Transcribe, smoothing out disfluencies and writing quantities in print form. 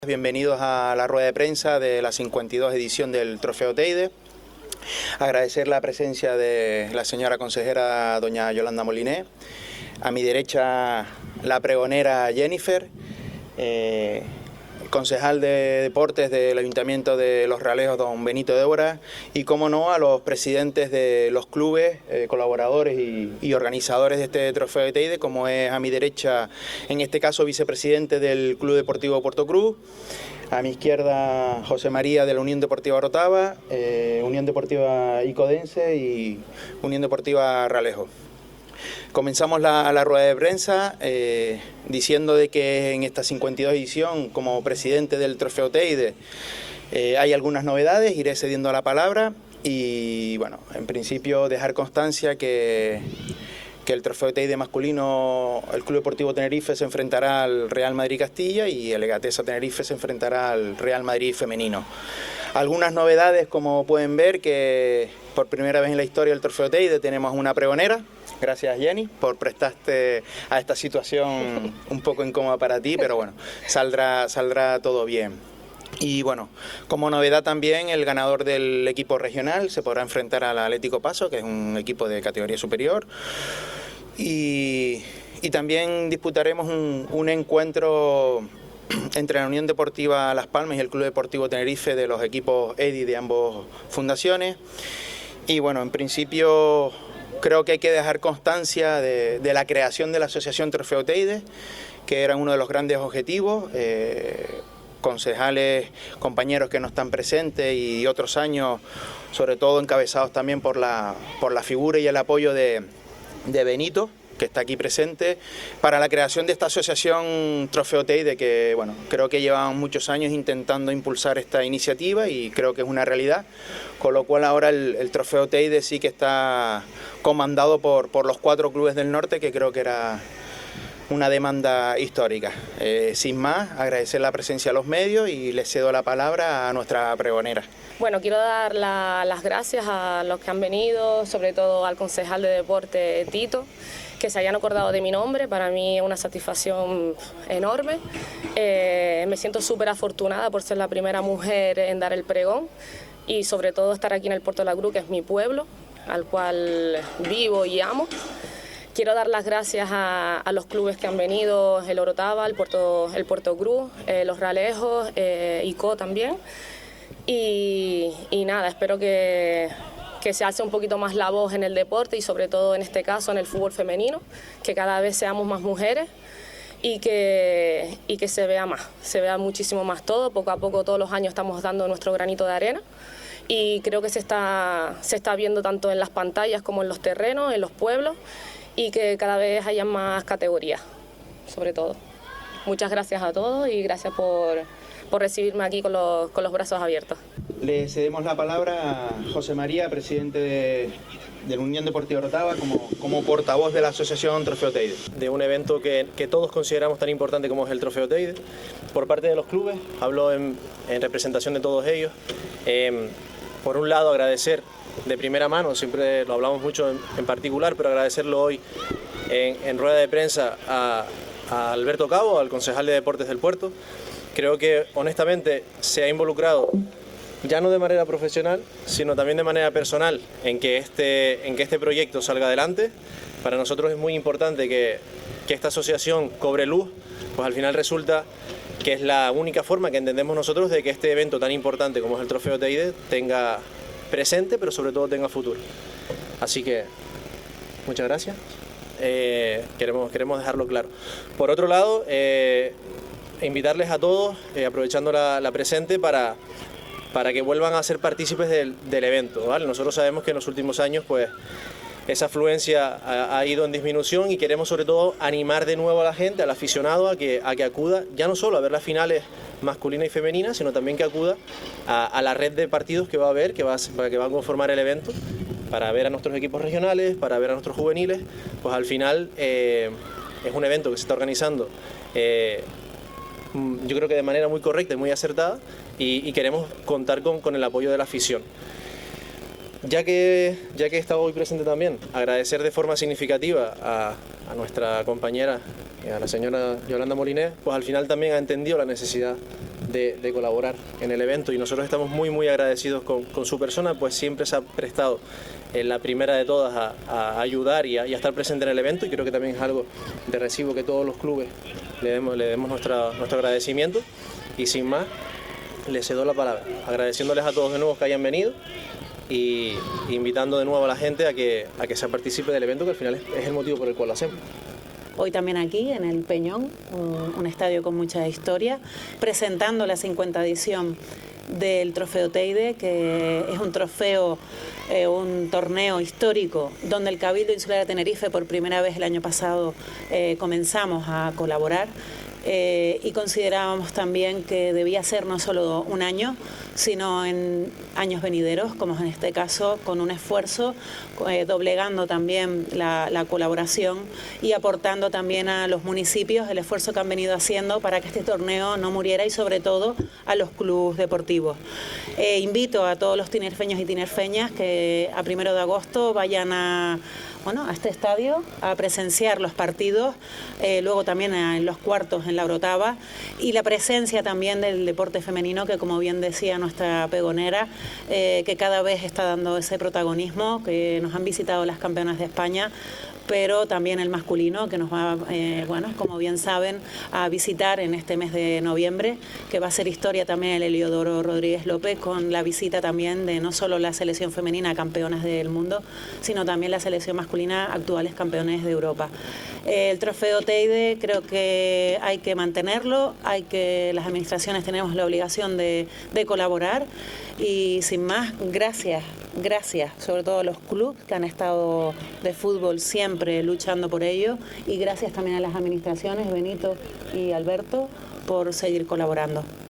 Bienvenidos a la rueda de prensa de la 52 edición del Trofeo Teide. Agradecer la presencia de la señora consejera doña Yolanda Moliné. A mi derecha la pregonera Jennifer, concejal de Deportes del Ayuntamiento de Los Realejos don Benito Débora y, como no, a los presidentes de los clubes, colaboradores y organizadores de este Trofeo de Teide, como es a mi derecha, en este caso, vicepresidente del Club Deportivo Puerto Cruz. A mi izquierda, José María de la Unión Deportiva Orotava, Unión Deportiva Icodense y Unión Deportiva Ralejo. Comenzamos la rueda de prensa diciendo de que en esta 52 edición, como presidente del Trofeo Teide, hay algunas novedades, iré cediendo la palabra y, bueno, en principio dejar constancia que el Trofeo Teide masculino, el Club Deportivo Tenerife se enfrentará al Real Madrid Castilla y el Egatesa Tenerife se enfrentará al Real Madrid femenino. Algunas novedades, como pueden ver, que por primera vez en la historia del Trofeo Teide tenemos una pregonera. Gracias, Jenny, por prestarte a esta situación un poco incómoda para ti, pero bueno, saldrá todo bien. Y bueno, como novedad también, el ganador del equipo regional se podrá enfrentar al Atlético Paso, que es un equipo de categoría superior. Y también disputaremos un encuentro entre la Unión Deportiva Las Palmas y el Club Deportivo Tenerife de los equipos EDI de ambas fundaciones. Y bueno, en principio creo que hay que dejar constancia de la creación de la Asociación Trofeo Teide, que era uno de los grandes objetivos. Concejales, compañeros que no están presentes y otros años, sobre todo encabezados también por la figura y el apoyo de Benito, que está aquí presente, para la creación de esta asociación Trofeo Teide, que bueno, creo que llevan muchos años intentando impulsar esta iniciativa y creo que es una realidad, con lo cual ahora el Trofeo Teide sí que está comandado por los 4 clubes del norte, que creo que era una demanda histórica. Sin más, agradecer la presencia de los medios y le cedo la palabra a nuestra pregonera. Bueno, quiero dar las gracias a los que han venido, sobre todo al concejal de deporte Tito, que se hayan acordado de mi nombre. Para mí es una satisfacción enorme. Me siento súper afortunada por ser la primera mujer en dar el pregón y sobre todo estar aquí en el Puerto de la Cruz, que es mi pueblo, al cual vivo y amo. Quiero dar las gracias a los clubes que han venido, el Orotava, el Puerto Cruz, los Realejos, ICO también. Y nada, espero que se alce un poquito más la voz en el deporte y sobre todo en este caso en el fútbol femenino, que cada vez seamos más mujeres y que se vea muchísimo más todo. Poco a poco, todos los años estamos dando nuestro granito de arena y creo que se está viendo tanto en las pantallas como en los terrenos, en los pueblos, y que cada vez haya más categorías, sobre todo. Muchas gracias a todos y gracias por recibirme aquí con los brazos abiertos. Le cedemos la palabra a José María, presidente de la Unión Deportiva Orotava, como portavoz de la Asociación Trofeo Teide. De un evento que todos consideramos tan importante como es el Trofeo Teide. Por parte de los clubes, hablo en representación de todos ellos. Por un lado, agradecer de primera mano, siempre lo hablamos mucho en particular, pero agradecerlo hoy en rueda de prensa a Alberto Cabo, al concejal de Deportes del Puerto. Creo que honestamente se ha involucrado ya no de manera profesional, sino también de manera personal en que este proyecto salga adelante. Para nosotros es muy importante que esta asociación cobre luz, pues al final resulta que es la única forma que entendemos nosotros de que este evento tan importante como es el Trofeo Teide tenga presente, pero sobre todo tenga futuro. Así que muchas gracias. Queremos dejarlo claro. Por otro lado, invitarles a todos, aprovechando la presente, para que vuelvan a ser partícipes del evento, ¿vale? Nosotros sabemos que en los últimos años pues esa afluencia ha ido en disminución y queremos sobre todo animar de nuevo a la gente, al aficionado, a que acuda ya no solo a ver las finales masculina y femenina, sino también que acuda a la red de partidos que va a haber, que va a conformar el evento, para ver a nuestros equipos regionales, para ver a nuestros juveniles. Pues al final es un evento que se está organizando yo creo que de manera muy correcta y muy acertada, y queremos contar con el apoyo de la afición. Ya que he estado hoy presente también, agradecer de forma significativa a nuestra compañera, a la señora Yolanda Moliné, pues al final también ha entendido la necesidad de colaborar en el evento, y nosotros estamos muy agradecidos con su persona, pues siempre se ha prestado en la primera de todas a ayudar y a estar presente en el evento, y creo que también es algo de recibo que todos los clubes le demos nuestro agradecimiento. Y sin más, les cedo la palabra, agradeciéndoles a todos de nuevo que hayan venido y invitando de nuevo a la gente a que se participe del evento, que al final es el motivo por el cual lo hacemos. Hoy también aquí en el Peñón, un estadio con mucha historia, presentando la 50ª edición del Trofeo Teide, que es un trofeo, un torneo histórico donde el Cabildo Insular de Tenerife por primera vez el año pasado comenzamos a colaborar. Y considerábamos también que debía ser no solo un año, sino en años venideros, como en este caso, con un esfuerzo, doblegando también la colaboración y aportando también a los municipios el esfuerzo que han venido haciendo para que este torneo no muriera, y sobre todo a los clubes deportivos. Invito a todos los tinerfeños y tinerfeñas que a 1 de agosto vayan a este estadio a presenciar los partidos, luego también en los cuartos en la Orotava, y la presencia también del deporte femenino, que como bien decía nuestra pregonera, que cada vez está dando ese protagonismo, que nos han visitado las campeonas de España, pero también el masculino, que nos va, como bien saben, a visitar en este mes de noviembre, que va a ser historia también el Heliodoro Rodríguez López, con la visita también de no solo la selección femenina campeonas del mundo, sino también la selección masculina actuales campeones de Europa. El Trofeo Teide creo que hay que mantenerlo, las administraciones tenemos la obligación de colaborar, y sin más, gracias sobre todo a los clubes que han estado de fútbol siempre luchando por ello, y gracias también a las administraciones, Benito y Alberto, por seguir colaborando.